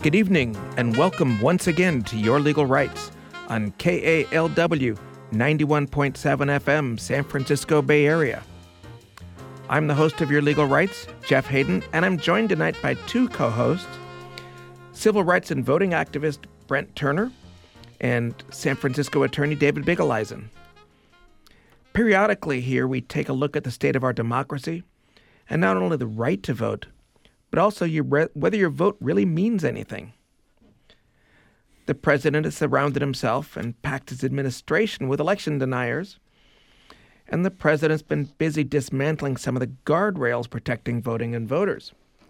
Good evening, and welcome once again to Your Legal Rights on KALW 91.7 FM, San Francisco Bay Area. I'm the host of Your Legal Rights, Jeff Hayden, and I'm joined tonight by two co-hosts, civil rights and voting activist Brent Turner and San Francisco attorney David Bigeleisen. Periodically here, we take a look at the state of our democracy and not only the right to vote, but also whether your vote really means anything. The president has surrounded himself and packed his administration with election deniers, and the president's been busy dismantling some of the guardrails protecting voting and voters.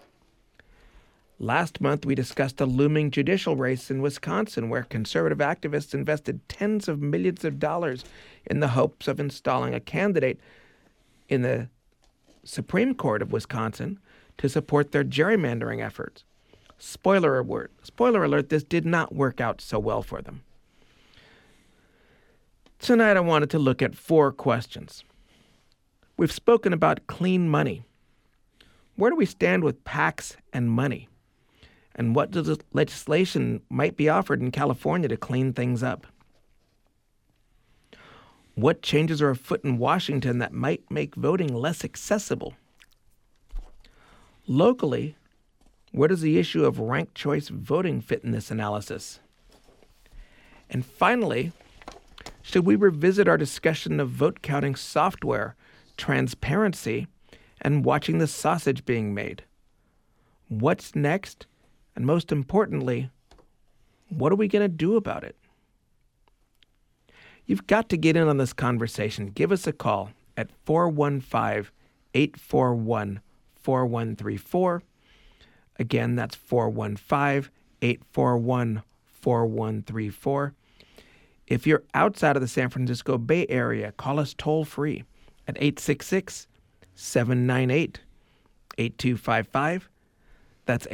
Last month, we discussed a looming judicial race in Wisconsin where conservative activists invested tens of millions of dollars in the hopes of installing a candidate in the Supreme Court of Wisconsin to support their gerrymandering efforts. Spoiler alert, this did not work out so well for them. Tonight I wanted to look at four questions. We've spoken about clean money. Where do we stand with PACs and money? And what legislation might be offered in California to clean things up? What changes are afoot in Washington that might make voting less accessible? Locally, where does the issue of ranked choice voting fit in this analysis? And finally, should we revisit our discussion of vote counting software, transparency, and watching the sausage being made? What's next? And most importantly, what are we going to do about it? You've got to get in on this conversation. Give us a call at 415-841-4134. Again, that's 415-841-4134. If you're outside of the San Francisco Bay Area, call us toll-free at 866-798-8255. That's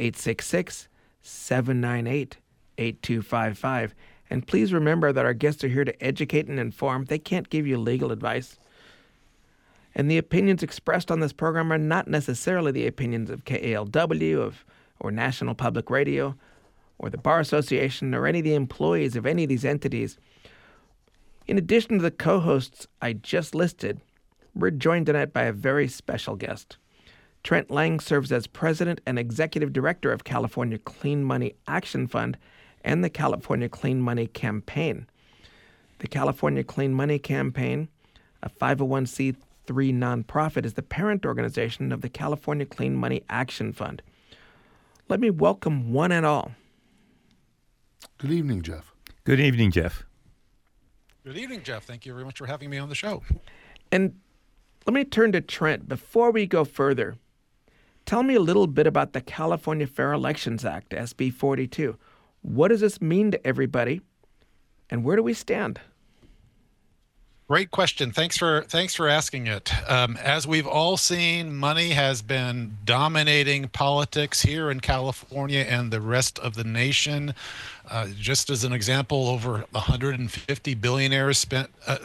866-798-8255. And please remember that our guests are here to educate and inform. They can't give you legal advice. And the opinions expressed on this program are not necessarily the opinions of KALW or National Public Radio or the Bar Association or any of the employees of any of these entities. In addition to the co-hosts I just listed, we're joined tonight by a very special guest. Trent Lang serves as President and Executive Director of California Clean Money Action Fund and the California Clean Money Campaign. The California Clean Money Campaign, a 501c3 nonprofit, is the parent organization of the California Clean Money Action Fund. Let me welcome one and all. Good evening, Jeff. Good evening, Jeff. Good evening, Jeff. Thank you very much for having me on the show. And let me turn to Trent. Before we go further, tell me a little bit about the California Fair Elections Act, SB 42. What does this mean to everybody, and where do we stand? Great question. Thanks for asking it. As we've all seen, money has been dominating politics here in California and the rest of the nation. Just as an example, over 150 billionaires spent over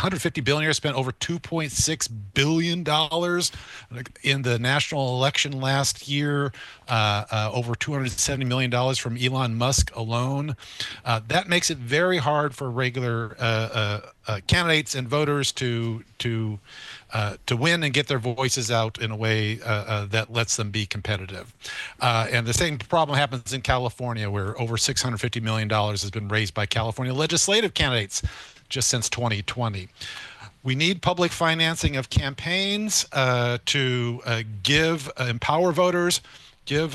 $2.6 billion in the national election last year. Over $270 million from Elon Musk alone. That makes it very hard for regular candidates and voters to win and get their voices out in a way that lets them be competitive. And the same problem happens in California, where over $650 million has been raised by California legislative candidates just since 2020. We need public financing of campaigns to empower voters, give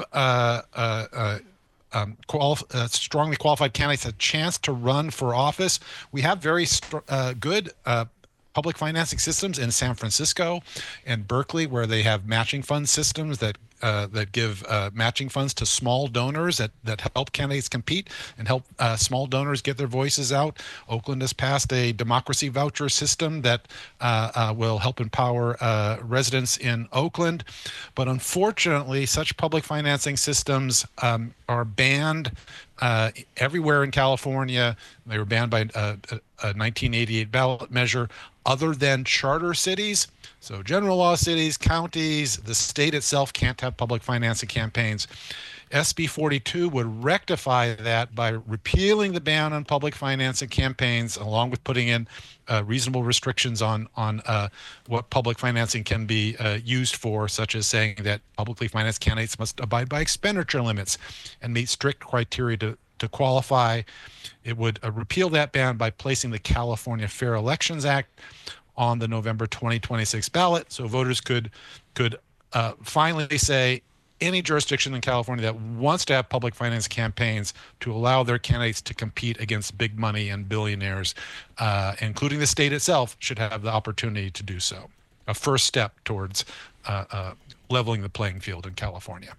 strongly qualified candidates a chance to run for office. We have very good public financing systems in San Francisco and Berkeley, where they have matching fund systems that give matching funds to small donors that help candidates compete and help small donors get their voices out. Oakland has passed a democracy voucher system that will help empower residents in Oakland. But unfortunately, such public financing systems are banned everywhere in California. They were banned by a 1988 ballot measure, other than charter cities. So general law cities, counties, the state itself can't have public financing campaigns. SB 42 would rectify that by repealing the ban on public financing campaigns, along with putting in reasonable restrictions on what public financing can be used for, such as saying that publicly financed candidates must abide by expenditure limits and meet strict criteria to qualify. It would repeal that ban by placing the California Fair Elections Act on the November 2026 ballot, so voters could finally say any jurisdiction in California that wants to have public finance campaigns to allow their candidates to compete against big money and billionaires, including the state itself, should have the opportunity to do so. A first step towards leveling the playing field in California.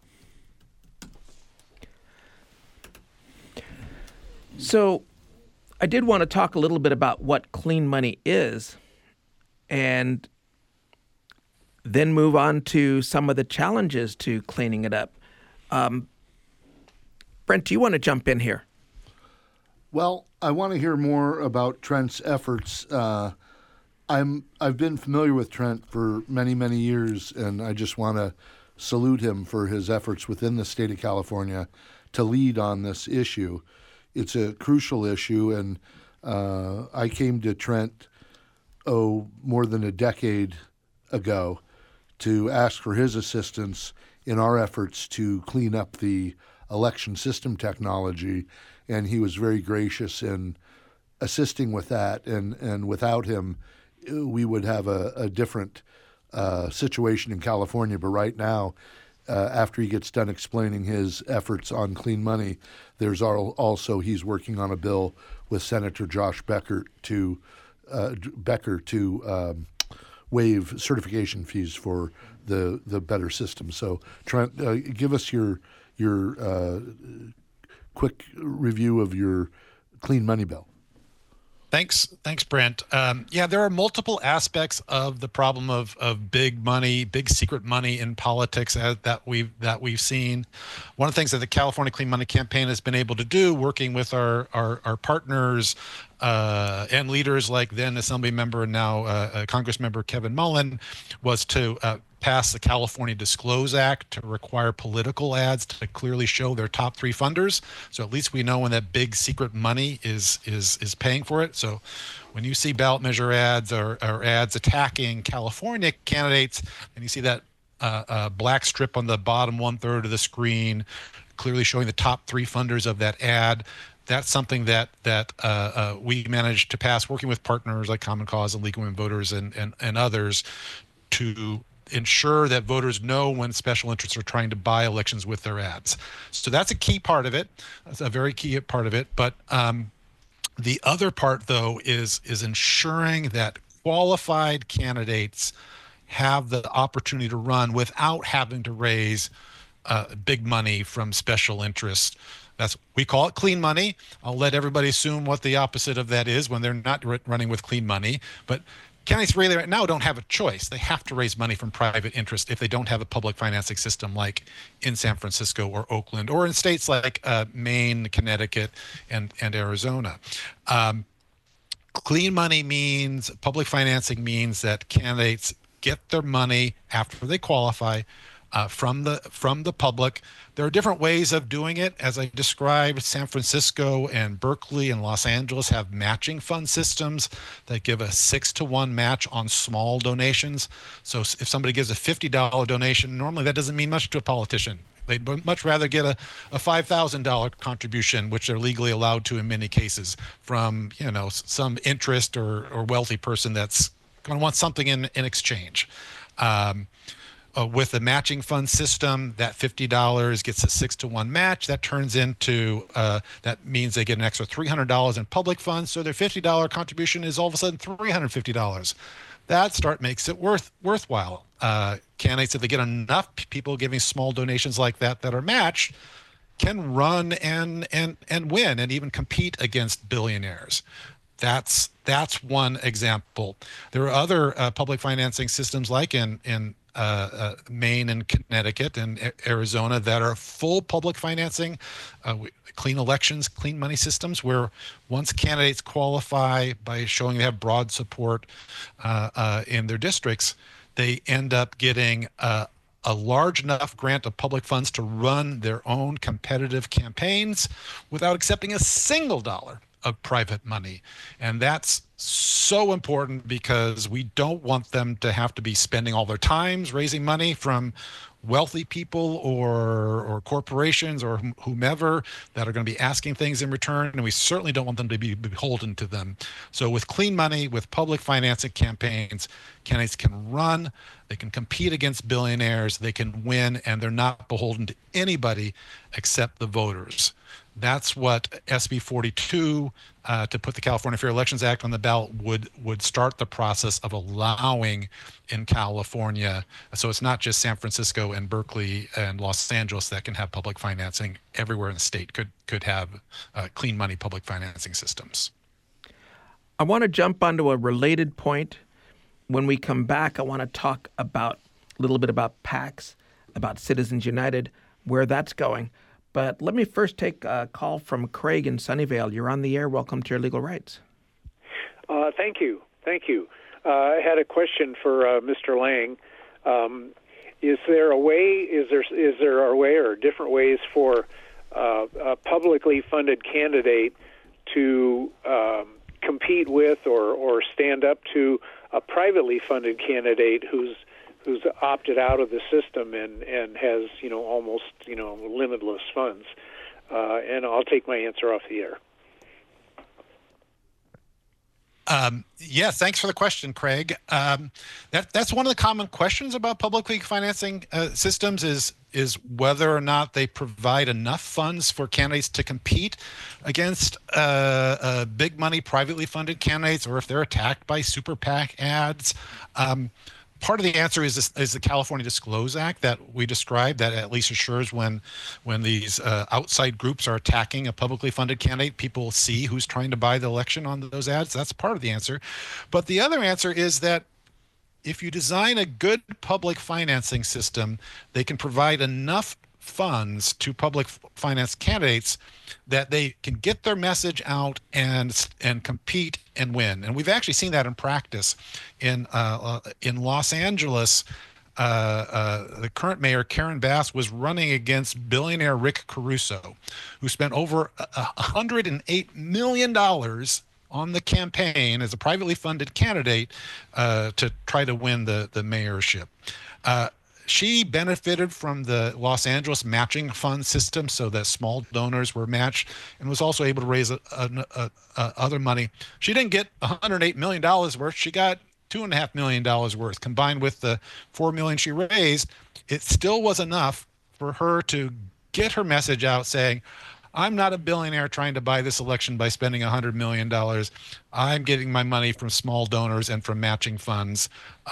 So I did want to talk a little bit about what clean money is, and then move on to some of the challenges to cleaning it up. Brent, do you want to jump in here? Well, I want to hear more about Trent's efforts. I've been familiar with Trent for many, many years, and I just want to salute him for his efforts within the state of California to lead on this issue. It's a crucial issue, and I came to Trent, more than a decade ago, to ask for his assistance in our efforts to clean up the election system technology, and he was very gracious in assisting with that. And without him, we would have a different situation in California. But right now, after he gets done explaining his efforts on clean money, there's also he's working on a bill with Senator Josh Becker to waive certification fees for the better system. So, Trent, give us your quick review of your clean money bill. Thanks, Brent. Yeah, there are multiple aspects of the problem of big money, big secret money in politics that we've seen. One of the things that the California Clean Money Campaign has been able to do, working with our partners and leaders like then Assembly member and now Congress member Kevin Mullen, was to pass the California Disclose Act to require political ads to clearly show their top 3 funders. So at least we know when that big secret money is paying for it. So when you see ballot measure ads or ads attacking California candidates, and you see that black strip on the bottom 1/3 of the screen, clearly showing the top 3 funders of that ad, that's something that we managed to pass, working with partners like Common Cause and League of Women Voters and others, to ensure that voters know when special interests are trying to buy elections with their ads. So that's a key part of it. That's a very key part of it. But the other part, though, is ensuring that qualified candidates have the opportunity to run without having to raise big money from special interests. We call it clean money. I'll let everybody assume what the opposite of that is when they're not running with clean money. But candidates really right now don't have a choice. They have to raise money from private interest if they don't have a public financing system like in San Francisco or Oakland, or in states like Maine, Connecticut, and Arizona. Clean money means, public financing means that candidates get their money after they qualify from the public. There are different ways of doing it. As I described, San Francisco and Berkeley and Los Angeles have matching fund systems that give a 6-to-1 match on small donations. So if somebody gives a $50 donation, normally that doesn't mean much to a politician. They'd much rather get a $5,000 contribution, which they're legally allowed to in many cases, from some interest or wealthy person that's going to want something in exchange. With the matching fund system, that $50 gets a 6-to-1 match. That turns into that means they get an extra $300 in public funds. So their $50 contribution is all of a sudden $350. That makes it worthwhile. Candidates, if they get enough people giving small donations like that are matched, can run and win and even compete against billionaires. That's one example. There are other public financing systems like in Maine and Connecticut and Arizona that are full public financing, clean elections, clean money systems, where once candidates qualify by showing they have broad support in their districts, they end up getting a large enough grant of public funds to run their own competitive campaigns without accepting a single dollar of private money. And that's so important because we don't want them to have to be spending all their times raising money from wealthy people or corporations or whomever that are going to be asking things in return, and we certainly don't want them to be beholden to them. So with clean money, with public financing campaigns, candidates can run, they can compete against billionaires, they can win, and they're not beholden to anybody except the voters. That's what SB 42, to put the California Fair Elections Act on the ballot, would start the process of allowing in California. So it's not just San Francisco and Berkeley and Los Angeles that can have public financing. Everywhere in the state could have clean money public financing systems. I want to jump onto a related point. When we come back, I want to talk a little bit about PACs, about Citizens United, where that's going. But let me first take a call from Craig in Sunnyvale. You're on the air. Welcome to Your Legal Rights. Thank you. I had a question for Mr. Lang. Is there a way or different ways for a publicly funded candidate to compete with or stand up to a privately funded candidate who's opted out of the system and has almost limitless funds? And I'll take my answer off the air. Yeah, thanks for the question, Craig. That's one of the common questions about publicly financing systems is whether or not they provide enough funds for candidates to compete against big money privately funded candidates, or if they're attacked by super PAC ads. Part of the answer is the California Disclose Act that we described, that at least assures when these outside groups are attacking a publicly funded candidate, people see who's trying to buy the election on those ads. That's part of the answer. But the other answer is that if you design a good public financing system, they can provide enough funds to public finance candidates that they can get their message out and compete and win. And we've actually seen that in practice. In Los Angeles, the current mayor, Karen Bass, was running against billionaire Rick Caruso, who spent over $108 million on the campaign as a privately funded candidate to try to win the mayorship. She benefited from the Los Angeles matching fund system so that small donors were matched, and was also able to raise other money. She didn't get $108 million worth. She got $2.5 million worth. Combined with the $4 million she raised, it still was enough for her to get her message out saying, I'm not a billionaire trying to buy this election by spending $100 million. I'm getting my money from small donors and from matching funds.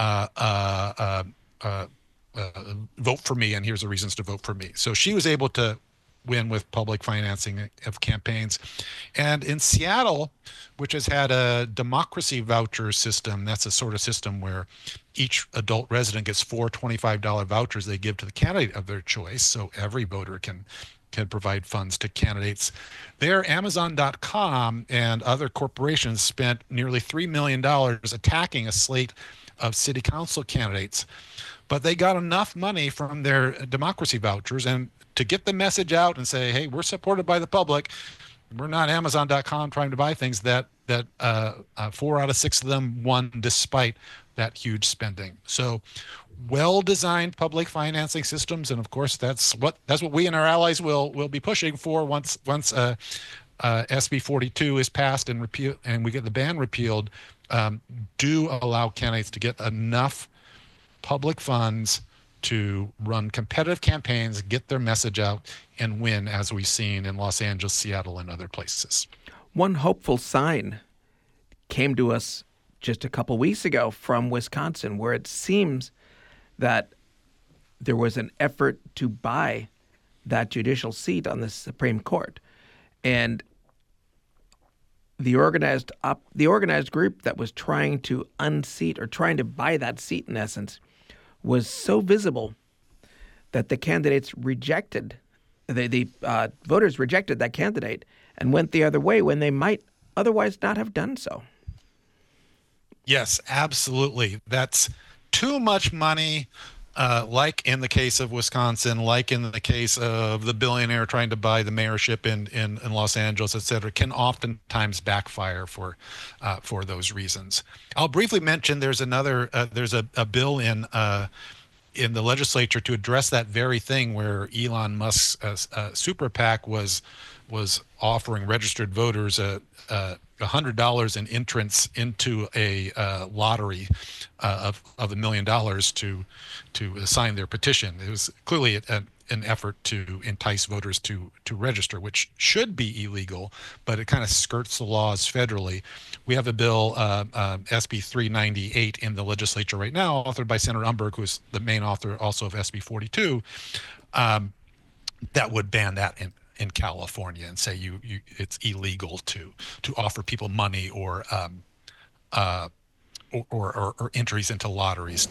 Vote for me, and here's the reasons to vote for me. So she was able to win with public financing of campaigns. And in Seattle, which has had a democracy voucher system, that's a sort of system where each adult resident gets 4 $25 vouchers they give to the candidate of their choice, so every voter can provide funds to candidates. There, Amazon.com and other corporations spent nearly $3 million attacking a slate of city council candidates. But they got enough money from their democracy vouchers and to get the message out and say, hey, we're supported by the public. We're not Amazon.com trying to buy things, that 4 out of 6 of them won despite that huge spending. So well-designed public financing systems, and of course that's what we and our allies will be pushing for once SB 42 is passed and we get the ban repealed, do allow candidates to get enough public funds to run competitive campaigns, get their message out, and win, as we've seen in Los Angeles, Seattle, and other places. One hopeful sign came to us just a couple weeks ago from Wisconsin, where it seems that there was an effort to buy that judicial seat on the Supreme Court. And the organized group that was trying to unseat or trying to buy that seat, in essence, was so visible that the candidates rejected, the voters rejected that candidate and went the other way when they might otherwise not have done so. Yes, absolutely. That's too much money like in the case of Wisconsin, like in the case of the billionaire trying to buy the mayorship in Los Angeles, et cetera, can oftentimes backfire for those reasons. I'll briefly mention there's a bill in the legislature to address that very thing, where Elon Musk's super PAC was offering registered voters $100 in entrance into a lottery of $1 million to sign their petition. It was clearly an effort to entice voters to register, which should be illegal, but it kind of skirts the laws federally. We have a bill, SB 398, in the legislature right now, authored by Senator Umberg, who's the main author also of SB 42, that would ban that in California and say it's illegal to offer people money or entries into lotteries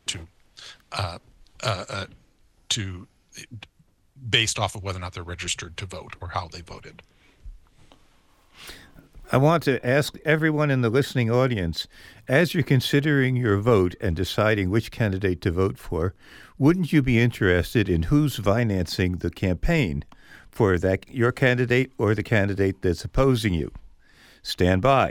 to based off of whether or not they're registered to vote or how they voted. I want to ask everyone in the listening audience, as you're considering your vote and deciding which candidate to vote for, wouldn't you be interested in who's financing the campaign for your candidate or the candidate that's opposing you? Stand by.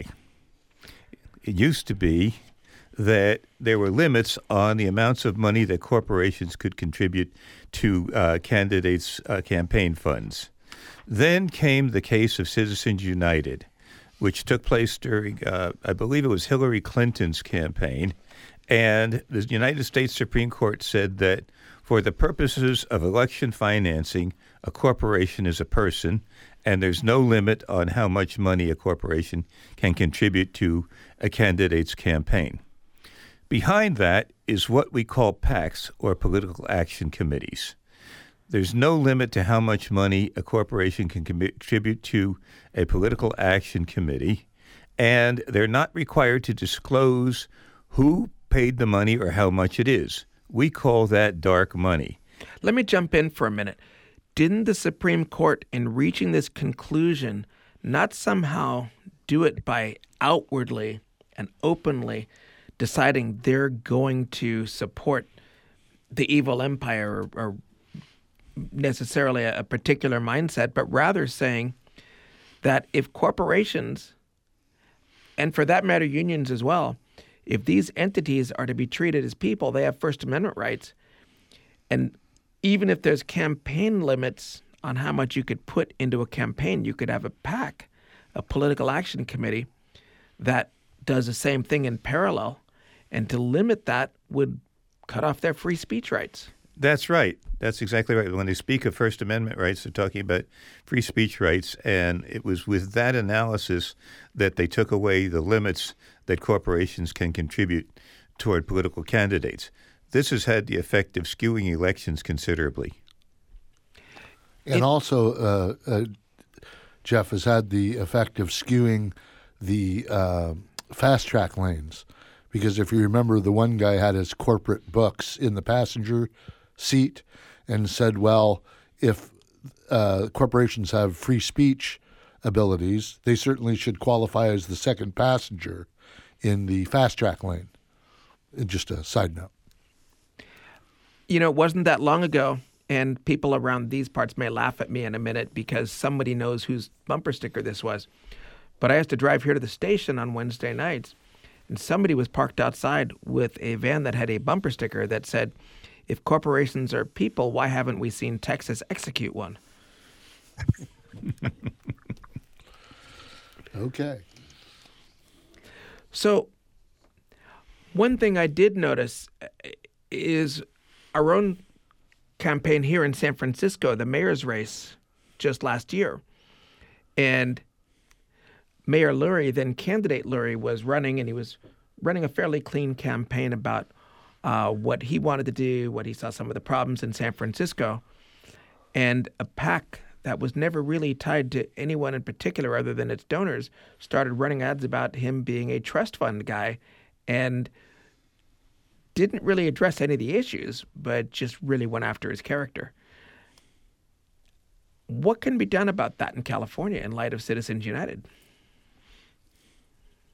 It used to be that there were limits on the amounts of money that corporations could contribute to candidates' campaign funds. Then came the case of Citizens United, which took place during, I believe it was Hillary Clinton's campaign. And the United States Supreme Court said that for the purposes of election financing, a corporation is a person, and there's no limit on how much money a corporation can contribute to a candidate's campaign. Behind that is what we call PACs, or political action committees. There's no limit to how much money a corporation can contribute to a political action committee, and they're not required to disclose who paid the money or how much it is. We call that dark money. Let me jump in for a minute. Didn't the Supreme Court, in reaching this conclusion, not somehow do it by outwardly and openly deciding they're going to support the evil empire or necessarily a particular mindset, but rather saying that if corporations, and for that matter unions as well, if these entities are to be treated as people, they have First Amendment rights. And even if there's campaign limits on how much you could put into a campaign, you could have a PAC, a political action committee, that does the same thing in parallel. And to limit that would cut off their free speech rights. That's right. That's exactly right. When they speak of First Amendment rights, they're talking about free speech rights. And it was with that analysis that they took away the limits that corporations can contribute toward political candidates. This has had the effect of skewing elections considerably. And also, Jeff, has had the effect of skewing the fast track lanes. Because if you remember, the one guy had his corporate books in the passenger seat and said, well, if corporations have free speech abilities, they certainly should qualify as the second passenger in the fast track lane. Just a side note. You know, it wasn't that long ago, and people around these parts may laugh at me in a minute because somebody knows whose bumper sticker this was. But I used to drive here to the station on Wednesday nights, and somebody was parked outside with a van that had a bumper sticker that said, if corporations are people, why haven't we seen Texas execute one? Okay. So one thing I did notice is our own campaign here in San Francisco, the mayor's race just last year. And Mayor Lurie, then candidate Lurie, was running, and he was running a fairly clean campaign about what he wanted to do, what he saw some of the problems in San Francisco. And a PAC that was never really tied to anyone in particular other than its donors started running ads about him being a trust fund guy and didn't really address any of the issues, but just really went after his character. What can be done about that in California in light of Citizens United?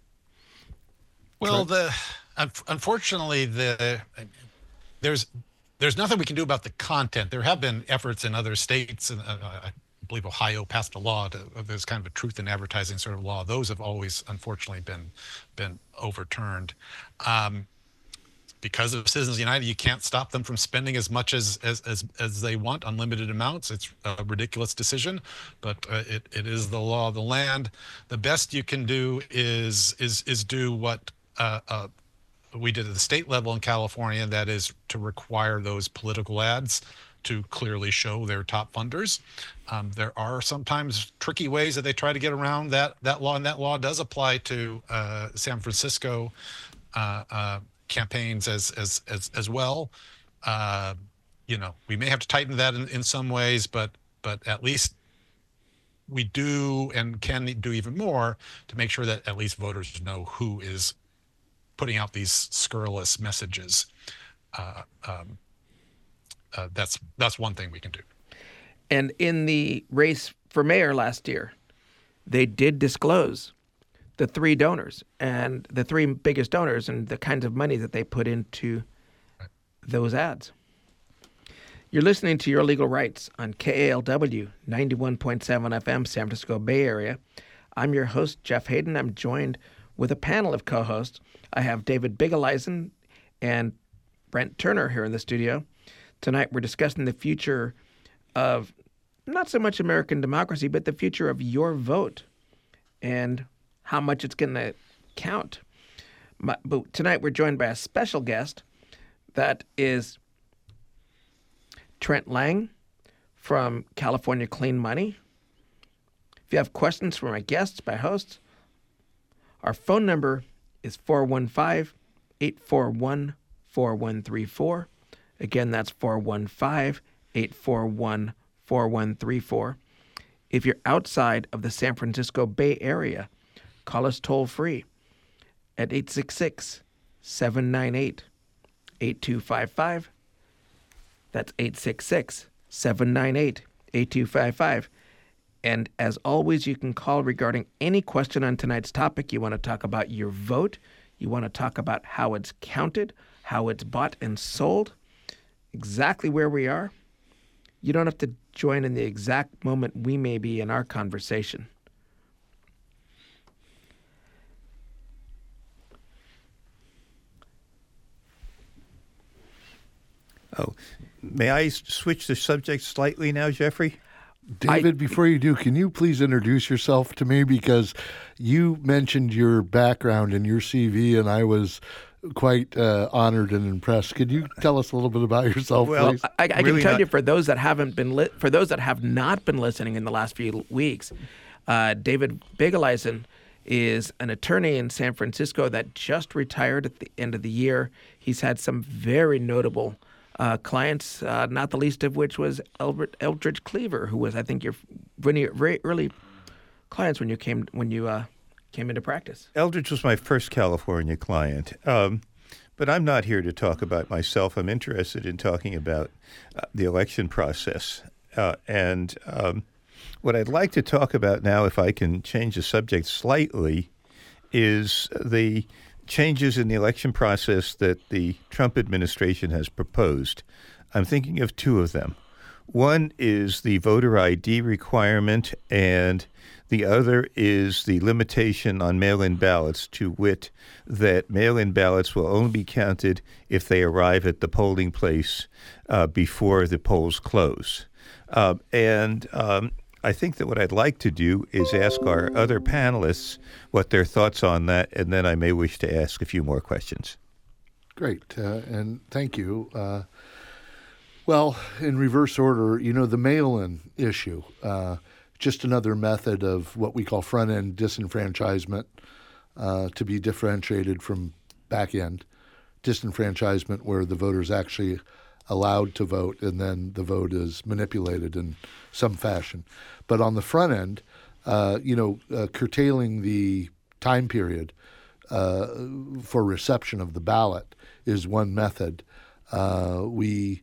Well, unfortunately, there's there's nothing we can do about the content. There have been efforts in other states, and I believe Ohio passed a law. There's kind of a truth in advertising sort of law. Those have always, unfortunately, been overturned. Because of Citizens United, you can't stop them from spending as much as they want, unlimited amounts. It's a ridiculous decision, but it is the law of the land. The best you can do is do what we did at the state level in California, and that is to require those political ads to clearly show their top funders. There are sometimes tricky ways that they try to get around that law, and that law does apply to San Francisco campaigns as well. We may have to tighten that in some ways, but at least we do and can do even more to make sure that at least voters know who is putting out these scurrilous messages. That's one thing we can do. And in the race for mayor last year, they did disclose the three donors and the three biggest donors and the kinds of money that they put into those ads. You're listening to Your Legal Rights on KALW 91.7 FM, San Francisco Bay Area. I'm your host, Jeff Hayden. I'm joined with a panel of co-hosts. I have David Bigeleisen and Brent Turner here in the studio. Tonight we're discussing the future of not so much American democracy, but the future of your vote and how much it's going to count. But tonight we're joined by a special guest that is Trent Lang from California Clean Money. If you have questions for my guests, my hosts, our phone number is 415-841-4134. Again, that's 415-841-4134. If you're outside of the San Francisco Bay Area, call us toll-free at 866-798-8255. That's 866-798-8255. And as always, you can call regarding any question on tonight's topic. You want to talk about your vote. You want to talk about how it's counted, how it's bought and sold, exactly where we are. You don't have to join in the exact moment we may be in our conversation. Oh, may I switch the subject slightly now, Jeffrey? David, before you do, can you please introduce yourself to me? Because you mentioned your background and your CV, and I was quite honored and impressed. Could you tell us a little bit about yourself, please? I can tell you, for those that have not been listening in the last few weeks, David Bigeleisen is an attorney in San Francisco that just retired at the end of the year. He's had some very notable clients, not the least of which was Eldridge Cleaver, who was, I think, your very early clients when you came into practice. Eldridge was my first California client, but I'm not here to talk about myself. I'm interested in talking about the election process. And what I'd like to talk about now, if I can change the subject slightly, is the changes in the election process that the Trump administration has proposed. I'm thinking of two of them. One is the voter ID requirement, and the other is the limitation on mail-in ballots, to wit, that mail-in ballots will only be counted if they arrive at the polling place before the polls close. I think that what I'd like to do is ask our other panelists what their thoughts on that, and then I may wish to ask a few more questions. Great, and thank you. Well, in reverse order, the mail-in issue, just another method of what we call front-end disenfranchisement, to be differentiated from back-end disenfranchisement, where the voter's actually allowed to vote and then the vote is manipulated in some fashion. But on the front end, curtailing the time period for reception of the ballot is one method. We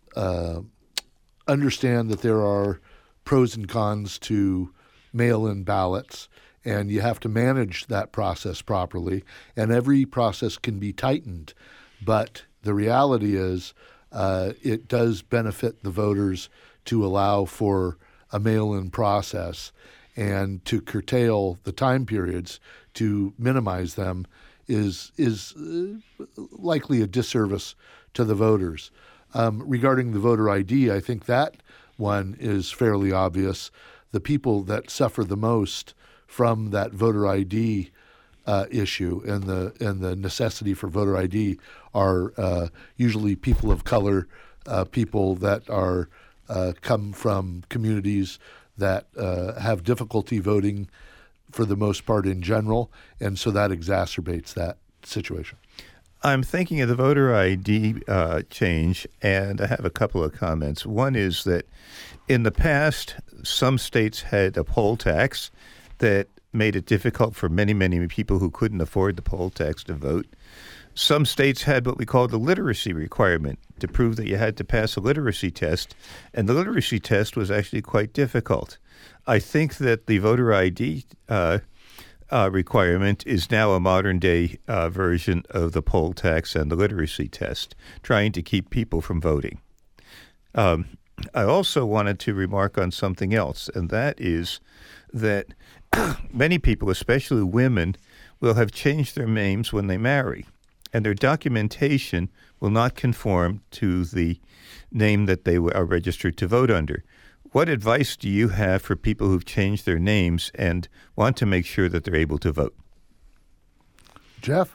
understand that there are pros and cons to mail-in ballots, and you have to manage that process properly, and every process can be tightened. But the reality is it does benefit the voters to allow for a mail-in process, and to curtail the time periods to minimize them is likely a disservice to the voters. Regarding the voter ID, I think that one is fairly obvious. The people that suffer the most from that voter ID issue and the necessity for voter ID are usually people of color, people that are come from communities that have difficulty voting for the most part in general, and so that exacerbates that situation. I'm thinking of the voter ID change, and I have a couple of comments. One is that in the past, some states had a poll tax that made it difficult for many, many people who couldn't afford the poll tax to vote. Some states had what we call the literacy requirement to prove that you had to pass a literacy test, and the literacy test was actually quite difficult. I think that the voter ID requirement is now a modern-day version of the poll tax and the literacy test, trying to keep people from voting. I also wanted to remark on something else, and that is that many people, especially women, will have changed their names when they marry, and their documentation will not conform to the name that they are registered to vote under. What advice do you have for people who've changed their names and want to make sure that they're able to vote? Jeff?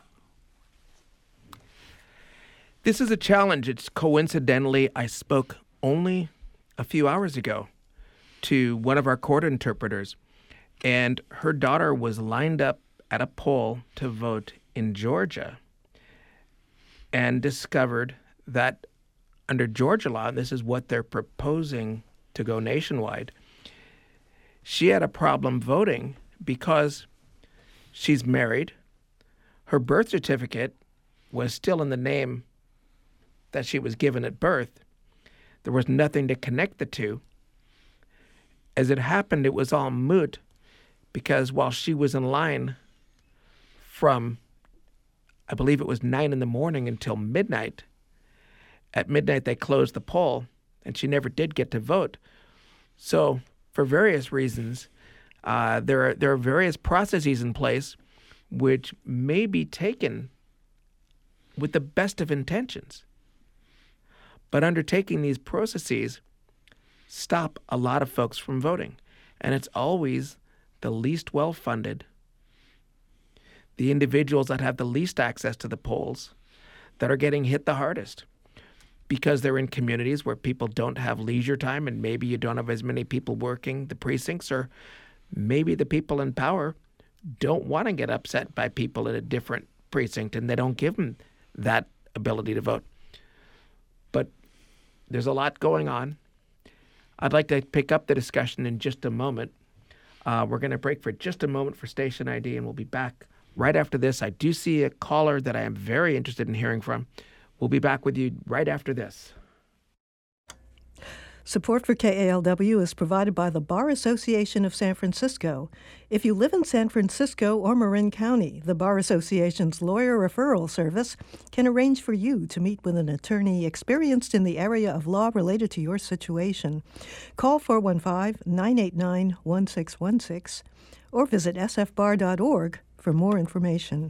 This is a challenge. It's coincidentally, I spoke only a few hours ago to one of our court interpreters, and her daughter was lined up at a poll to vote in Georgia and discovered that under Georgia law, and this is what they're proposing to go nationwide, she had a problem voting because she's married. Her birth certificate was still in the name that she was given at birth. There was nothing to connect the two. As it happened, it was all moot because while she was in line from, I believe it was 9 a.m. until midnight, at midnight they closed the poll, and she never did get to vote. So, for various reasons, there are various processes in place which may be taken with the best of intentions. But undertaking these processes stop a lot of folks from voting. And it's always the least well-funded, the individuals that have the least access to the polls that are getting hit the hardest, because they're in communities where people don't have leisure time, and maybe you don't have as many people working the precincts, or maybe the people in power don't want to get upset by people in a different precinct and they don't give them that ability to vote. But there's a lot going on. I'd like to pick up the discussion in just a moment. We're going to break for just a moment for station ID, and we'll be back right after this. I do see a caller that I am very interested in hearing from. We'll be back with you right after this. Support for KALW is provided by the Bar Association of San Francisco. If you live in San Francisco or Marin County, the Bar Association's lawyer referral service can arrange for you to meet with an attorney experienced in the area of law related to your situation. Call 415-989-1616 or visit sfbar.org for more information.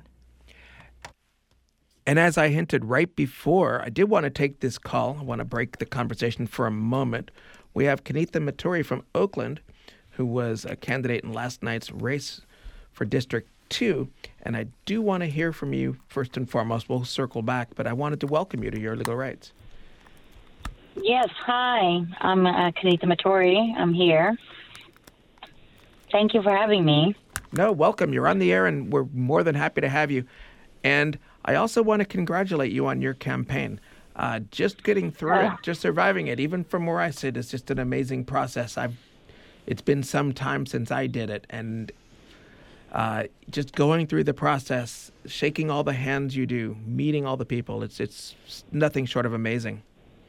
And as I hinted right before, I did want to take this call. I want to break the conversation for a moment. We have Kenitha Maturi from Oakland, who was a candidate in last night's race for District 2. And I do want to hear from you first and foremost. We'll circle back, but I wanted to welcome you to Your Legal Rights. Yes, hi. I'm Kenitha Maturi. I'm here. Thank you for having me. No, welcome. You're on the air, and we're more than happy to have you. And I also want to congratulate you on your campaign. Just getting through it, just surviving it, even from where I sit, is just an amazing process. It's been some time since I did it, and just going through the process, shaking all the hands you do, meeting all the people, it's nothing short of amazing.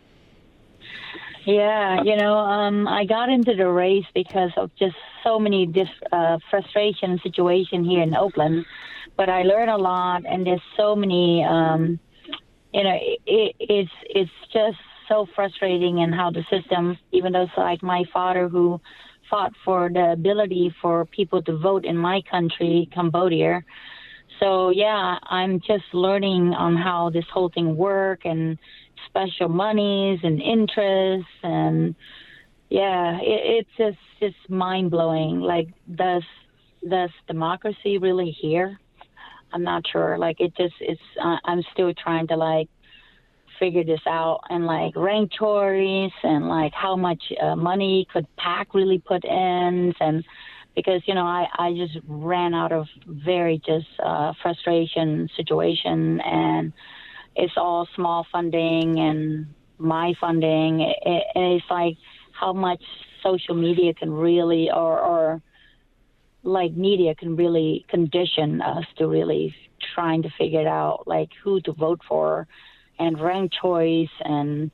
Yeah, I got into the race because of just so many frustration situations here in Oakland. But I learned a lot, and there's so many it's just so frustrating, and how the system, even though it's like my father who fought for the ability for people to vote in my country, Cambodia. So yeah, I'm just learning on how this whole thing work, and special monies and interest, and yeah, it's just mind blowing. Like, does democracy really here? I'm not sure. Like, I'm still trying to like figure this out, and like rank choice, and like how much money could PAC really put in, and because I just ran out of very just frustration situation, and it's all small funding and my funding, and it's like how much social media can really or like media can really condition us to really trying to figure it out, like who to vote for, and rank choice, and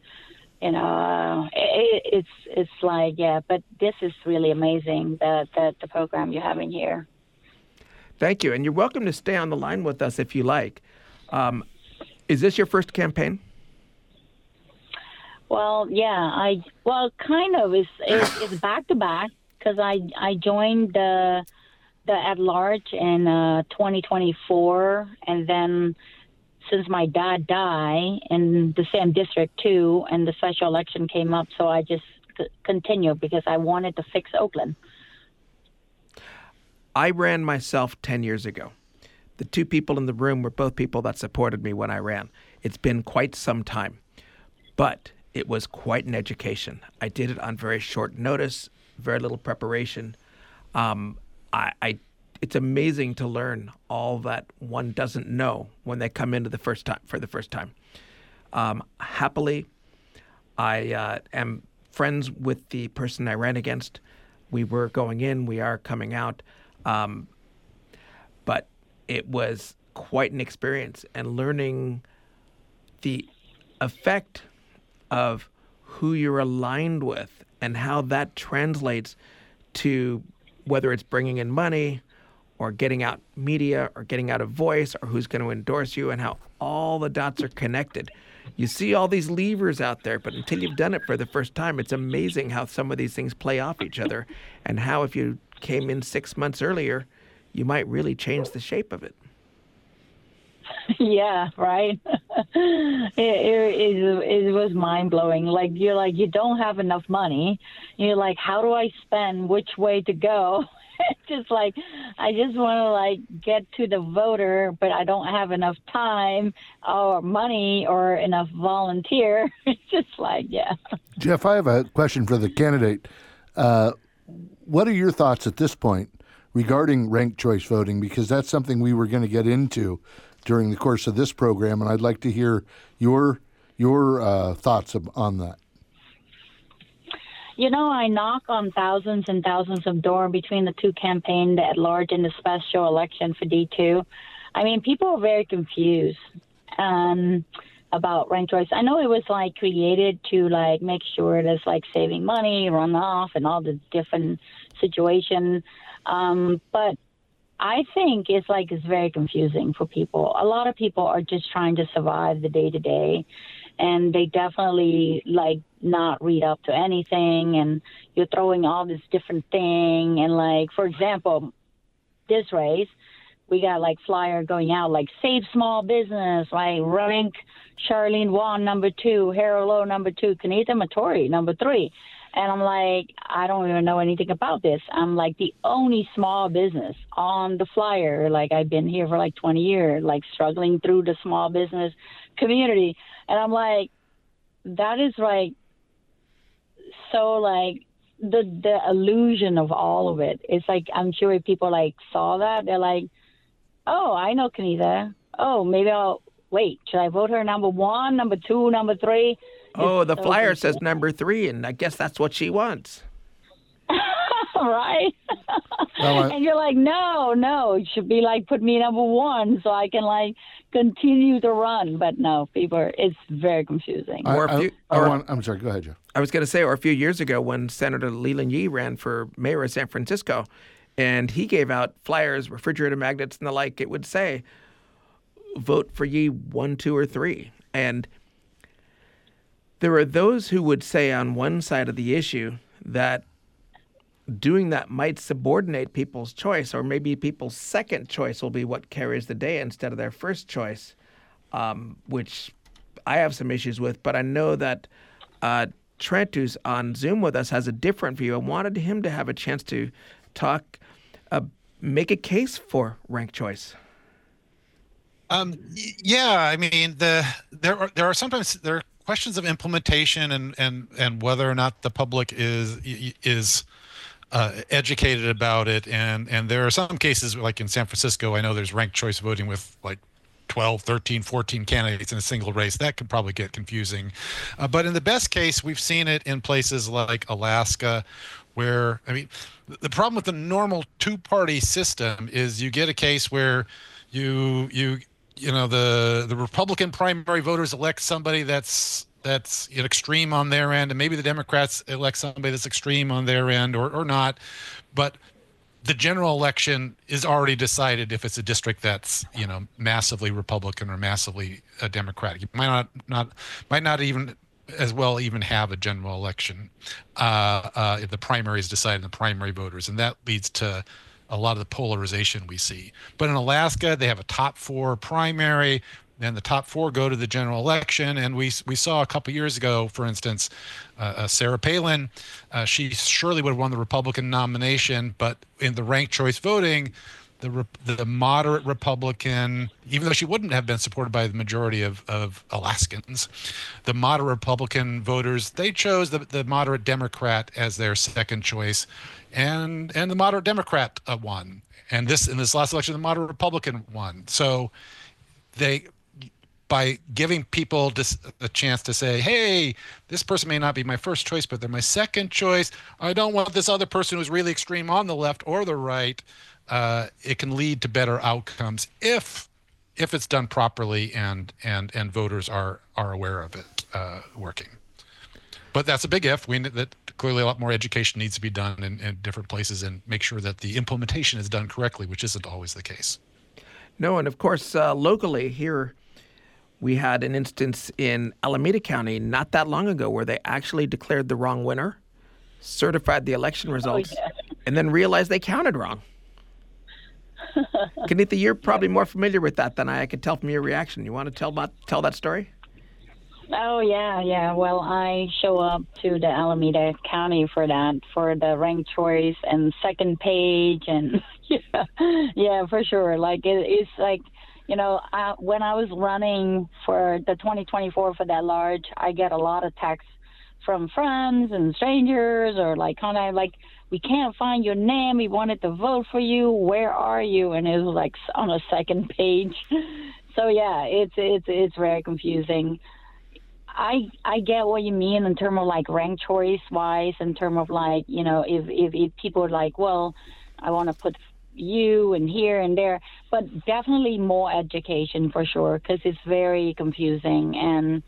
it's like, yeah, but this is really amazing, that the program you're having here. Thank you, and you're welcome to stay on the line with us if you like. Is this your first campaign? Well, yeah, kind of. It's back to back, because I joined the at large in 2024, and then since my dad died in the same district too, and the special election came up, so I just continued because I wanted to fix Oakland. I ran myself 10 years ago. The two people in the room were both people that supported me when I ran. It's been quite some time, but it was quite an education. I did it on very short notice, very little preparation. It's amazing to learn all that one doesn't know when they come into for the first time. Happily, I am friends with the person I ran against. We were going in, we are coming out. But it was quite an experience, and learning the effect of who you're aligned with and how that translates to whether it's bringing in money or getting out media or getting out a voice or who's going to endorse you, and how all the dots are connected. You see all these levers out there, but until you've done it for the first time, it's amazing how some of these things play off each other, and how if you came in 6 months earlier, you might really change the shape of it. Yeah, right. It was mind blowing. Like, you don't have enough money. You're like, how do I spend? Which way to go? It's just like, I just want to like get to the voter, but I don't have enough time or money or enough volunteer. It's just like, yeah. Jeff, I have a question for the candidate. What are your thoughts at this point regarding ranked choice voting? Because that's something we were going to get into during the course of this program, and I'd like to hear your thoughts on that. I knock on thousands and thousands of doors between the two campaigns, the at-large and the special election for D2. I mean, people are very confused about ranked choice. I know it was like created to like make sure there's like saving money, runoff, and all the different situations. But I think it's very confusing for people. A lot of people are just trying to survive the day-to-day, and they definitely like not read up to anything, and you're throwing all this different thing. And like, for example, this race, we got like flyer going out like save small business, like rank Charlene Wan number 2, Harold Lowe number 2, Kenita Matori number 3. And I'm like, I don't even know anything about this. I'm like the only small business on the flyer. Like, I've been here for like 20 years, like struggling through the small business community. And I'm like, that is like, so like the illusion of all of it. It's like, I'm sure if people like saw that, they're like, oh, I know Kenita. Oh, maybe I'll wait. Should I vote her number 1, number 2, number 3? Oh, the flyer says number 3, and I guess that's what she wants. Right? Well, and you're like, no, it should be like, put me number 1 so I can like continue to run. But no, it's very confusing. I'm sorry, go ahead, Joe. I was going to say, or a few years ago when Senator Leland Yee ran for mayor of San Francisco, and he gave out flyers, refrigerator magnets, and the like, it would say, vote for Yee 1, 2, or 3. And there are those who would say on one side of the issue that doing that might subordinate people's choice, or maybe people's second choice will be what carries the day instead of their first choice, which I have some issues with. But I know that Trent, who's on Zoom with us, has a different view. I wanted him to have a chance to talk, make a case for ranked choice. Yeah, I mean, there are sometimes questions of implementation and whether or not the public is educated about it, and there are some cases like in San Francisco, I know there's ranked choice voting with like 12, 13, 14 candidates in a single race. That could probably get confusing. But in the best case, we've seen it in places like Alaska, where, I mean, the problem with the normal two-party system is you get a case where you know, the Republican primary voters elect somebody that's extreme on their end, and maybe the Democrats elect somebody that's extreme on their end or not. But the general election is already decided if it's a district that's, you know, massively Republican or massively Democratic. You might not even as well even have a general election if the primary is decided in the primary voters, and that leads to a lot of the polarization we see. But in Alaska, they have a top four primary, and the top four go to the general election. And we saw a couple years ago, for instance, Sarah Palin, she surely would have won the Republican nomination, but in the ranked choice voting, the moderate Republican, even though she wouldn't have been supported by the majority of Alaskans, the moderate Republican voters, they chose the moderate Democrat as their second choice, and the moderate Democrat won. And in this last election, the moderate Republican won. So by giving people a chance to say, hey, this person may not be my first choice, but they're my second choice. I don't want this other person who's really extreme on the left or the right. It can lead to better outcomes if it's done properly and voters are aware of it working. But that's a big if. That clearly a lot more education needs to be done in different places and make sure that the implementation is done correctly, which isn't always the case. No, and of course, locally here, we had an instance in Alameda County not that long ago where they actually declared the wrong winner, certified the election results, and then realized they counted wrong. Kenitha, you're probably more familiar with that than I could tell from your reaction. You want to tell that story? Oh, yeah. Well, I show up to the Alameda County for the ranked choice and second page. And yeah, for sure. Like, it's like, you know, when I was running for the 2024 for that large, I get a lot of texts from friends and strangers, or like kind of like, we can't find your name. We wanted to vote for you. Where are you? And it was like on a second page. So yeah, it's very confusing. I get what you mean in terms of like ranked choice wise, in terms of like, you know, if people are like, well, I want to put you and here and there, but definitely more education for sure, because it's very confusing. And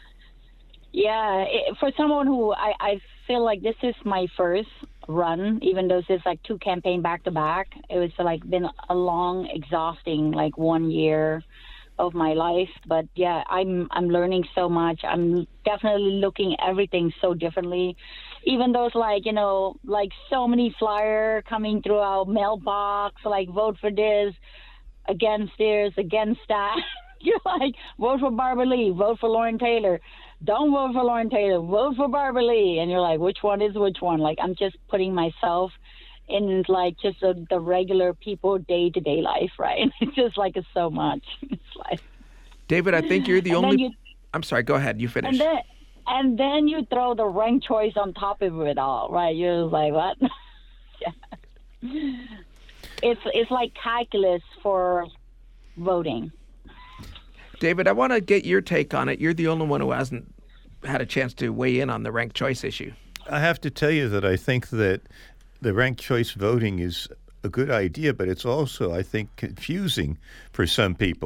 yeah, for someone who I feel like this is my first run, even though it's like 2 campaigns back to back, it was like been a long, exhausting, like 1 year of my life. But yeah, I'm learning so much. I'm definitely looking everything so differently. Even those like, you know, like so many flyer coming through our mailbox, like vote for this, against this, against that. You're like, vote for Barbara Lee, vote for Lauren Taylor. Don't vote for Lauren Taylor, vote for Barbara Lee. And you're like, which one is which one? Like, I'm just putting myself in like just the regular people day-to-day life, right? It's just like it's so much. It's like, David, I think you're the only... I'm sorry, go ahead. You finish. And then you throw the ranked choice on top of it all, right? You're like, what? Yeah. It's like calculus for voting. David, I want to get your take on it. You're the only one who hasn't had a chance to weigh in on the ranked choice issue. I have to tell you that I think that the ranked choice voting is a good idea, but it's also, I think, confusing for some people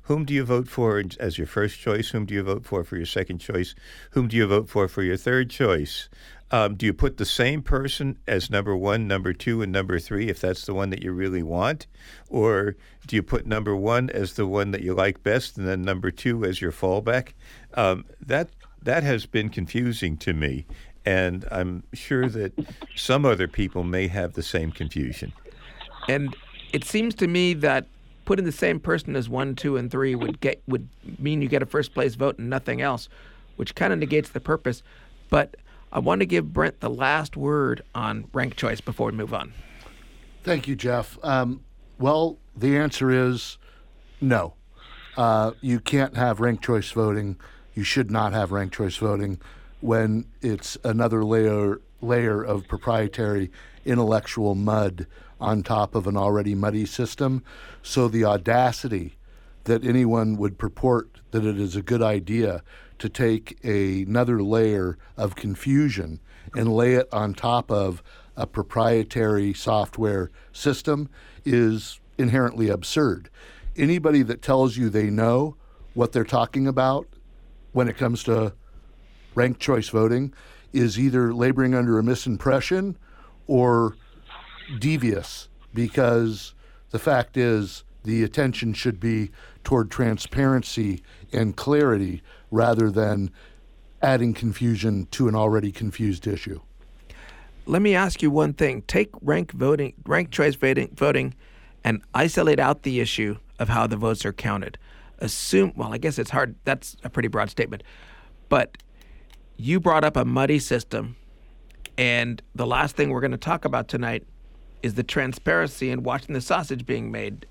whom do you vote for as your first choice? Whom do you vote for your second choice? Whom do you vote for your third choice? Do you put the same person as number 1, number 2, and number 3 if that's the one that you really want? Or do you put number 1 as the one that you like best and then number 2 as your fallback? That has been confusing to me, and I'm sure that some other people may have the same confusion. And it seems to me that putting the same person as 1, 2, and 3 would mean you get a first place vote and nothing else, which kind of negates the purpose. But I want to give Brent the last word on ranked choice before we move on. Thank you, Jeff. Well, the answer is no. You can't have ranked choice voting. You should not have ranked choice voting when it's another layer of proprietary intellectual mud on top of an already muddy system. So the audacity that anyone would purport that it is a good idea to take another layer of confusion and lay it on top of a proprietary software system is inherently absurd. Anybody that tells you they know what they're talking about when it comes to ranked choice voting is either laboring under a misimpression or devious, because the fact is the attention should be toward transparency and clarity rather than adding confusion to an already confused issue. Let me ask you one thing. Take ranked choice voting, and isolate out the issue of how the votes are counted. Well, I guess it's hard. That's a pretty broad statement. But you brought up a muddy system, and the last thing we're going to talk about tonight is the transparency in watching the sausage being made,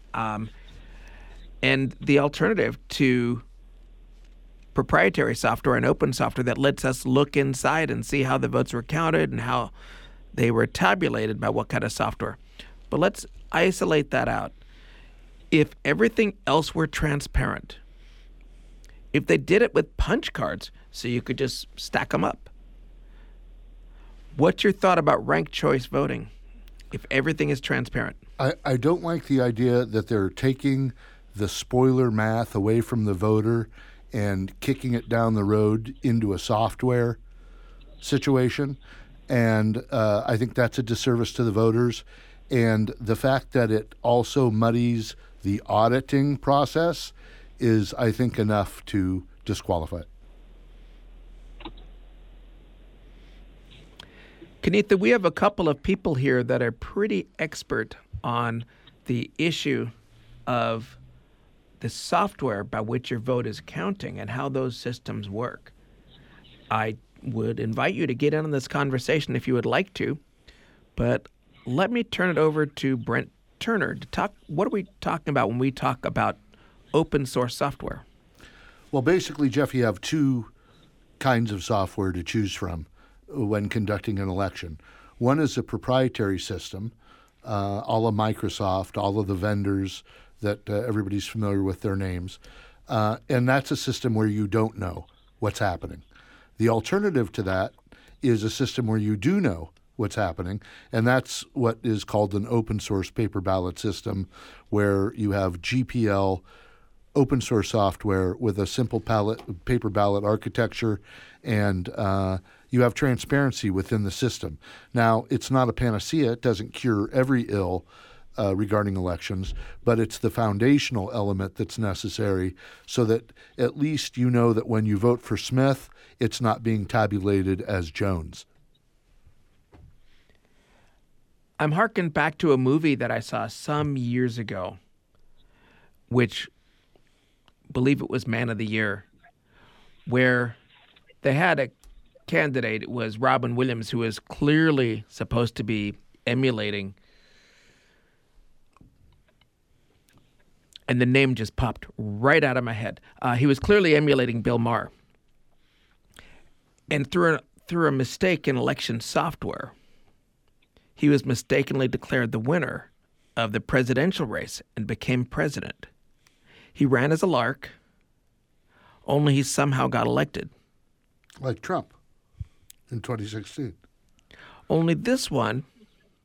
and the alternative to proprietary software and open software that lets us look inside and see how the votes were counted and how they were tabulated by what kind of software. But let's isolate that out. If everything else were transparent, if they did it with punch cards so you could just stack them up, what's your thought about ranked choice voting if everything is transparent? I don't like the idea that they're taking the spoiler math away from the voter and kicking it down the road into a software situation. And I think that's a disservice to the voters. And the fact that it also muddies the auditing process is, I think, enough to disqualify it. Kenitha, we have a couple of people here that are pretty expert on the issue of the software by which your vote is counting and how those systems work. I would invite you to get in on this conversation if you would like to, but let me turn it over to Brent Turner to talk. What are we talking about when we talk about open source software? Well, basically, Jeff, you have two kinds of software to choose from when conducting an election. One is a proprietary system, all of Microsoft, all of the vendors that everybody's familiar with their names. And that's a system where you don't know what's happening. The alternative to that is a system where you do know what's happening, and that's what is called an open source paper ballot system, where you have GPL open source software with a simple paper ballot architecture, and you have transparency within the system. Now, it's not a panacea. It doesn't cure every ill regarding elections, but it's the foundational element that's necessary so that at least you know that when you vote for Smith, it's not being tabulated as Jones. I'm harking back to a movie that I saw some years ago, which I believe it was Man of the Year, where they had a candidate. It was Robin Williams, who was clearly supposed to be emulating, and the name just popped right out of my head. He was clearly emulating Bill Maher. And through a mistake in election software, he was mistakenly declared the winner of the presidential race and became president. He ran as a lark, only he somehow got elected. Like Trump in 2016. Only this one,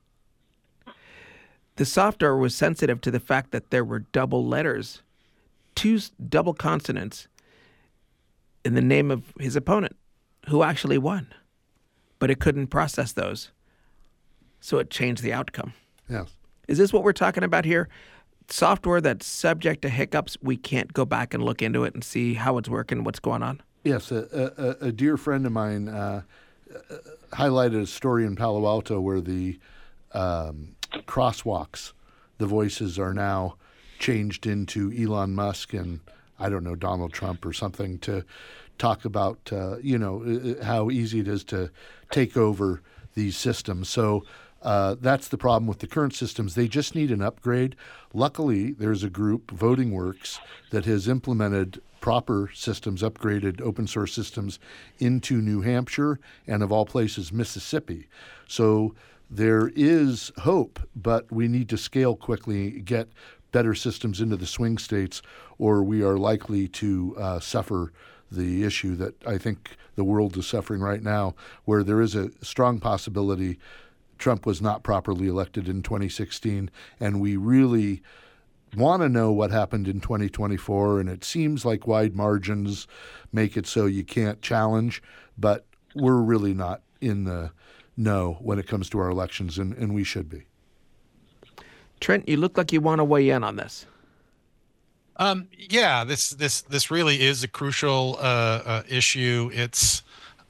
the software was sensitive to the fact that there were double letters double consonants in the name of his opponent, who actually won. But it couldn't process those, so it changed the outcome. Yes. Is this what we're talking about here? Software that's subject to hiccups, we can't go back and look into it and see how it's working, what's going on? Yes, a dear friend of mine highlighted a story in Palo Alto where the crosswalks, the voices are now changed into Elon Musk and, I don't know, Donald Trump or something to talk about, how easy it is to take over these systems. So that's the problem with the current systems. They just need an upgrade. Luckily, there's a group, Voting Works, that has implemented proper systems, upgraded open source systems into New Hampshire and, of all places, Mississippi. So there is hope, but we need to scale quickly, get better systems into the swing states, or we are likely to suffer the issue that I think the world is suffering right now, where there is a strong possibility Trump was not properly elected in 2016, and we really want to know what happened in 2024, and it seems like wide margins make it so you can't challenge, but we're really not in the know when it comes to our elections, and we should be. Trent, you look like you want to weigh in on this. Yeah, this really is a crucial issue. It's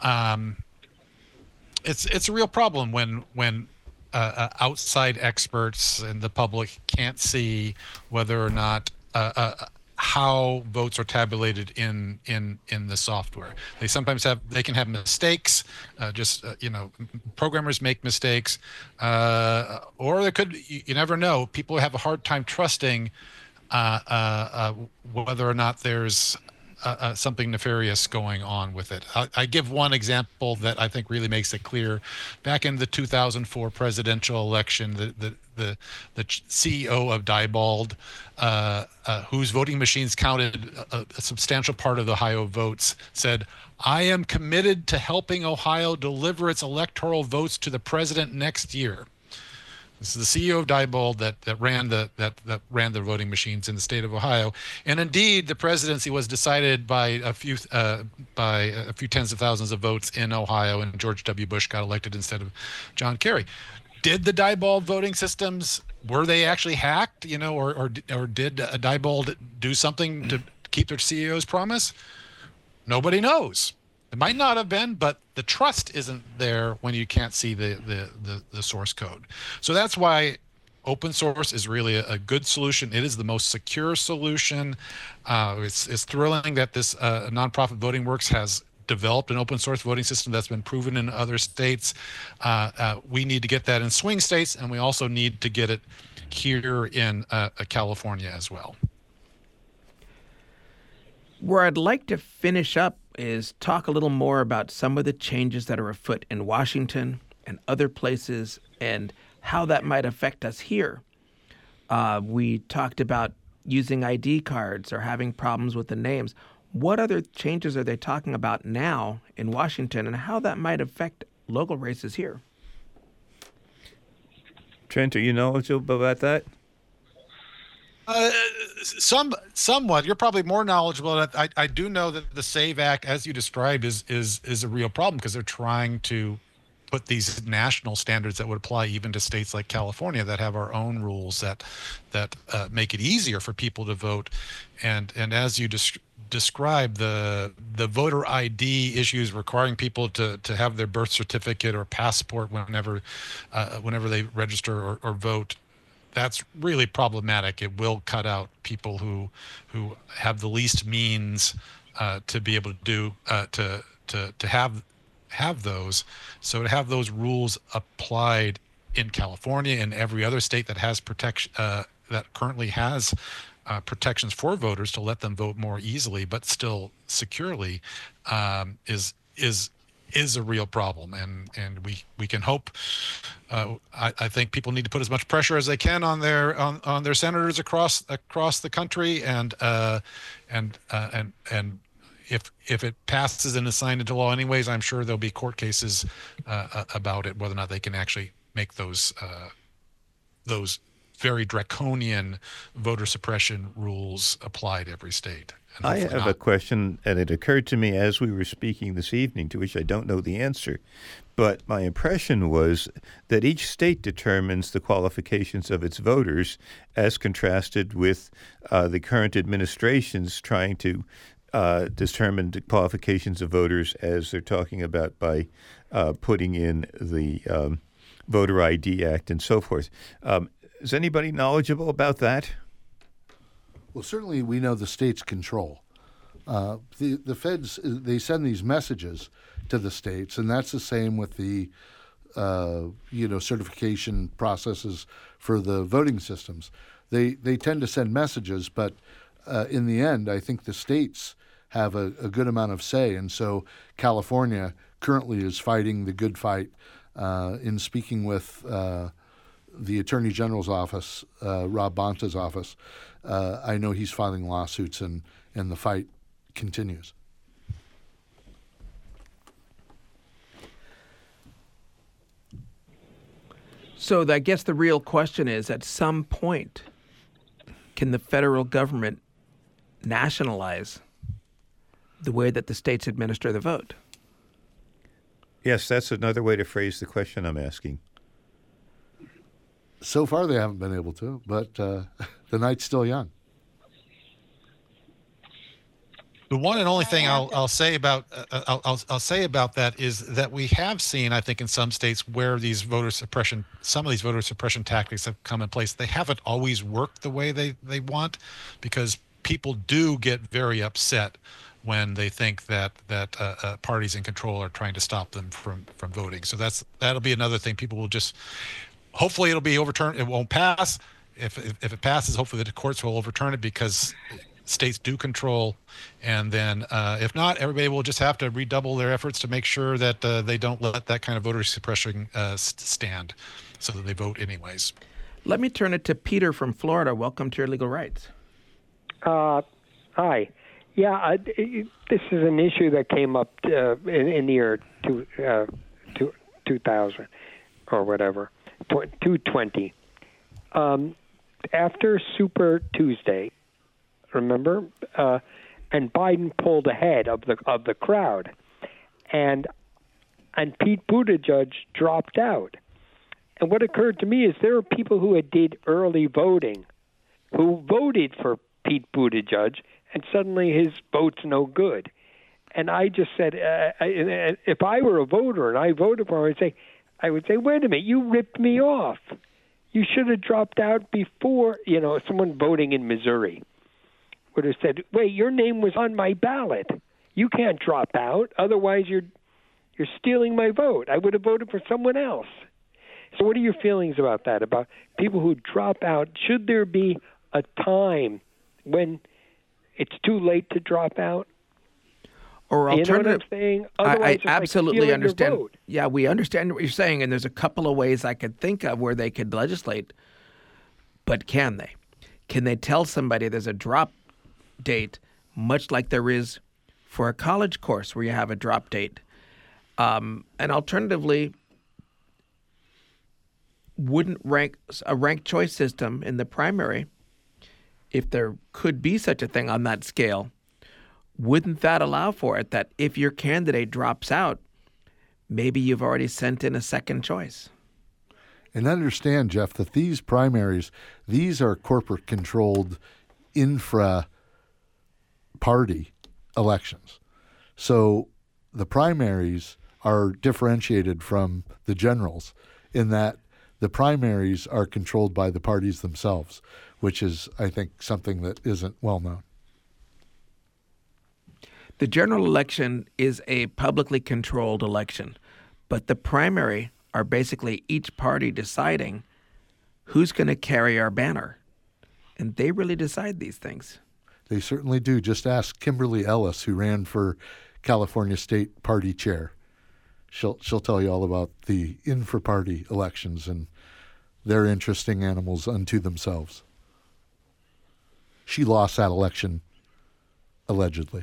a real problem when outside experts and the public can't see whether or not how votes are tabulated in the software. They sometimes can have mistakes. Programmers make mistakes, or there could, you never know. People have a hard time trusting whether or not there's something nefarious going on with it. I give one example that I think really makes it clear. Back in the 2004 presidential election, the CEO of Diebold, whose voting machines counted a substantial part of the Ohio votes, said, "I am committed to helping Ohio deliver its electoral votes to the president next year." This is the CEO of Diebold that ran the voting machines in the state of Ohio, and indeed, the presidency was decided by a few tens of thousands of votes in Ohio, and George W. Bush got elected instead of John Kerry. Did the Diebold voting systems, were they actually hacked? Or did Diebold do something to keep their CEO's promise? Nobody knows. It might not have been, but the trust isn't there when you can't see the source code. So that's why open source is really a good solution. It is the most secure solution. It's thrilling that this nonprofit Voting Works has developed an open source voting system that's been proven in other states. We need to get that in swing states, and we also need to get it here in California as well. Where I'd like to finish up is talk a little more about some of the changes that are afoot in Washington and other places and how that might affect us here. We talked about using ID cards or having problems with the names. What other changes are they talking about now in Washington and how that might affect local races here? Trent, are you knowledgeable about that? Somewhat. You're probably more knowledgeable. I do know that the SAVE Act, as you described, is a real problem because they're trying to put these national standards that would apply even to states like California that have our own rules that make it easier for people to vote. And as you describe the voter ID issues requiring people to have their birth certificate or passport whenever they register or vote. That's really problematic. It will cut out people who have the least means to be able to do to have those. So to have those rules applied in California and every other state that has protection that currently has protections for voters to let them vote more easily but still securely is a real problem, and we can hope. I think people need to put as much pressure as they can on their senators across the country, and if it passes and is signed into law anyways, I'm sure there'll be court cases about it, whether or not they can actually make those very draconian voter suppression rules applied every state. And I hopefully have not. a question, and it occurred to me as we were speaking this evening, to which I don't know the answer. But my impression was that each state determines the qualifications of its voters as contrasted with the current administrations trying to determine the qualifications of voters as they're talking about by putting in the Voter ID Act and so forth. Is anybody knowledgeable about that? Well, certainly we know the states control. The feds, they send these messages to the states, and that's the same with the certification processes for the voting systems. They tend to send messages, but in the end, I think the states have a good amount of say, and so California currently is fighting the good fight in speaking with the Attorney General's office, Rob Bonta's office. I know he's filing lawsuits, and the fight continues. So I guess the real question is, at some point, can the federal government nationalize the way that the states administer the vote? Yes, that's another way to phrase the question I'm asking. So far, they haven't been able to, but the night's still young. The one and only thing I'll say about that is that we have seen, I think, in some states where some of these voter suppression tactics have come in place. They haven't always worked the way they want, because people do get very upset when they think that parties in control are trying to stop them from voting. So that'll be another thing. People will just, hopefully it'll be overturned. It won't pass. If it passes, hopefully the courts will overturn it, because states do control. And then if not, everybody will just have to redouble their efforts to make sure that they don't let that kind of voter suppression stand, so that they vote anyways. Let me turn it to Peter from Florida. Welcome to Your Legal Rights. Hi. Yeah, this is an issue that came up in the year 2000 or whatever, 220. After Super Tuesday, remember, and Biden pulled ahead of the crowd, and Pete Buttigieg dropped out. And what occurred to me is there are people who did early voting, who voted for Pete Buttigieg, and suddenly his vote's no good. And I just said, if I were a voter and I voted for him, I would say, wait a minute, you ripped me off. You should have dropped out before, someone voting in Missouri would have said, wait, your name was on my ballot. You can't drop out. Otherwise, you're stealing my vote. I would have voted for someone else. So what are your feelings about that, about people who drop out? Should there be a time when it's too late to drop out? Or alternative, you know what I'm saying? I absolutely understand. Vote. Yeah, we understand what you're saying, and there's a couple of ways I could think of where they could legislate. But can they? Can they tell somebody there's a drop date, much like there is for a college course where you have a drop date? And alternatively, wouldn't a ranked choice system in the primary, if there could be such a thing on that scale, wouldn't that allow for it, that if your candidate drops out, maybe you've already sent in a second choice? And understand, Jeff, that these primaries, these are corporate-controlled infra-party elections. So the primaries are differentiated from the generals in that the primaries are controlled by the parties themselves, which is, I think, something that isn't well known. The general election is a publicly controlled election, but the primary are basically each party deciding who's going to carry our banner. And they really decide these things. They certainly do. Just ask Kimberly Ellis, who ran for California State Party Chair. She'll tell you all about the infra-party elections, and they're interesting animals unto themselves. She lost that election, allegedly.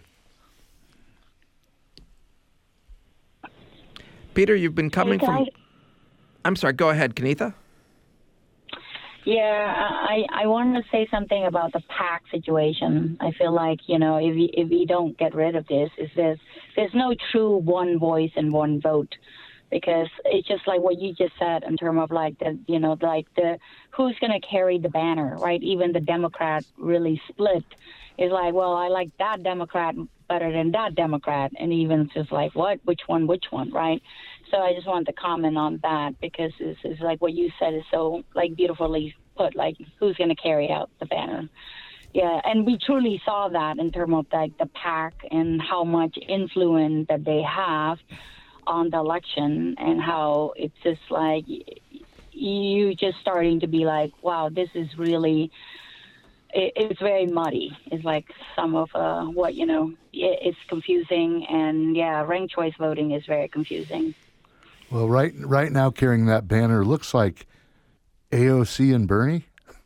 Peter, you've been coming Hey, from... guys. I'm sorry, go ahead, Kenitha. Yeah, I wanted to say something about the PAC situation. I feel like, if we don't get rid of this, there's no true one voice and one vote, because it's just like what you just said in terms of like the who's going to carry the banner, right? Even the Democrat really split. It's like, well, I like that Democrat better than that Democrat, and even it's just like, what, which one, right? So I just wanted to comment on that, because it's like what you said is so like beautifully put, like who's going to carry out the banner. Yeah, and we truly saw that in terms of like the PAC and how much influence that they have on the election, and how it's just like you just starting to be like, wow, this is really, it's very muddy. It's like some of it's confusing, and yeah, ranked choice voting is very confusing. Well, right now carrying that banner looks like AOC and Bernie.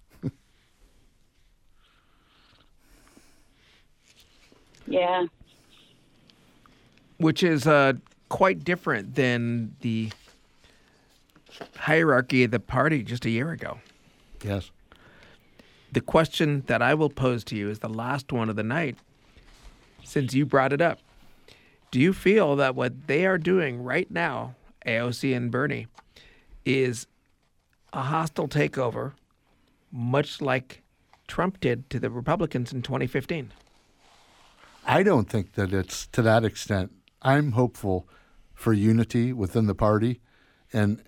Yeah. Which is quite different than the hierarchy of the party just a year ago. Yes. The question that I will pose to you is the last one of the night, since you brought it up. Do you feel that what they are doing right now, AOC and Bernie, is a hostile takeover, much like Trump did to the Republicans in 2015? I don't think that it's to that extent. I'm hopeful for unity within the party, and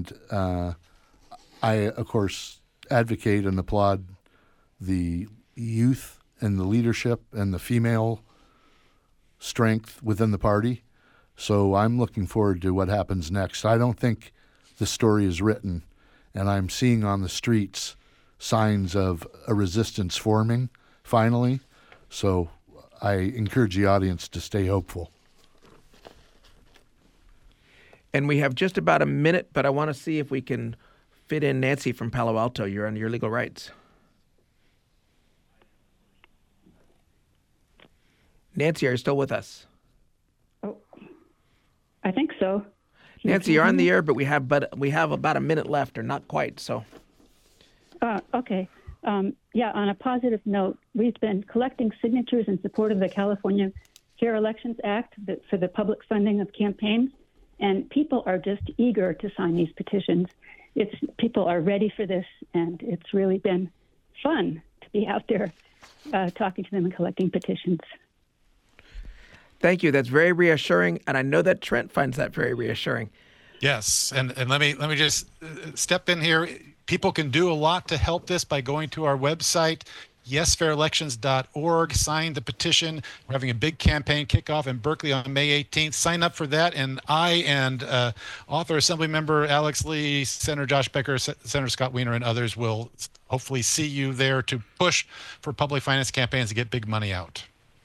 I, of course, advocate and applaud the youth and the leadership and the female strength within the party. So I'm looking forward to what happens next. I don't think the story is written, and I'm seeing on the streets signs of a resistance forming finally. So I encourage the audience to stay hopeful. And we have just about a minute, but I want to see if we can fit in Nancy from Palo Alto. You're on Your Legal Rights. Nancy, are you still with us? Oh, I think so. Nancy, you're on the air, but we have about a minute left, or not quite. So. Okay. Yeah. On a positive note, we've been collecting signatures in support of the California Fair Elections Act for the public funding of campaigns, and people are just eager to sign these petitions. People are ready for this, and it's really been fun to be out there talking to them and collecting petitions. Thank you. That's very reassuring, and I know that Trent finds that very reassuring. Yes, and let me just step in here. People can do a lot to help this by going to our website, yesfairelections.org. Sign the petition. We're having a big campaign kickoff in Berkeley on May 18th. Sign up for that, and I and author, Assembly Member Alex Lee, Senator Josh Becker, Senator Scott Wiener, and others will hopefully see you there to push for public finance campaigns to get big money out.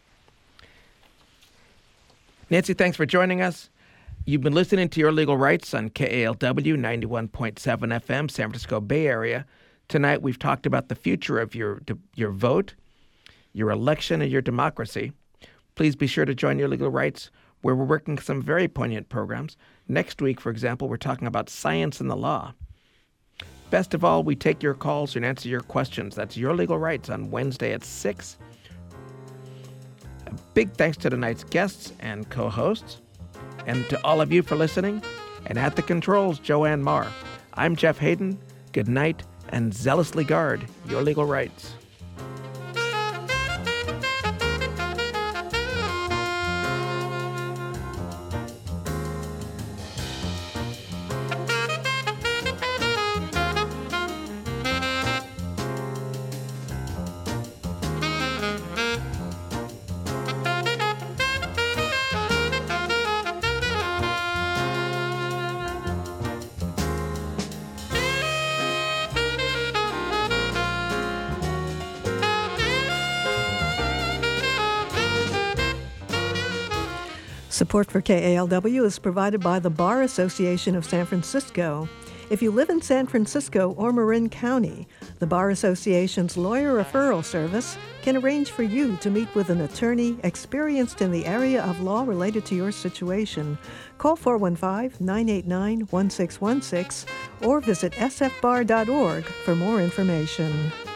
Nancy, thanks for joining us. You've been listening to Your Legal Rights on KALW 91.7 FM, San Francisco Bay Area. Tonight, we've talked about the future of your vote, your election, and your democracy. Please be sure to join Your Legal Rights, where we're working some very poignant programs. Next week, for example, we're talking about science and the law. Best of all, we take your calls and answer your questions. That's Your Legal Rights on Wednesday at 6. A big thanks to tonight's guests and co-hosts, and to all of you for listening. And at the controls, Joanne Marr. I'm Jeff Hayden. Good night, and zealously guard your legal rights. Support for KALW is provided by the Bar Association of San Francisco If you live in San Francisco or Marin County, the Bar Association's Lawyer Referral Service can arrange for you to meet with an attorney experienced in the area of law related to your situation. Call 415-989-1616 or visit sfbar.org for more information.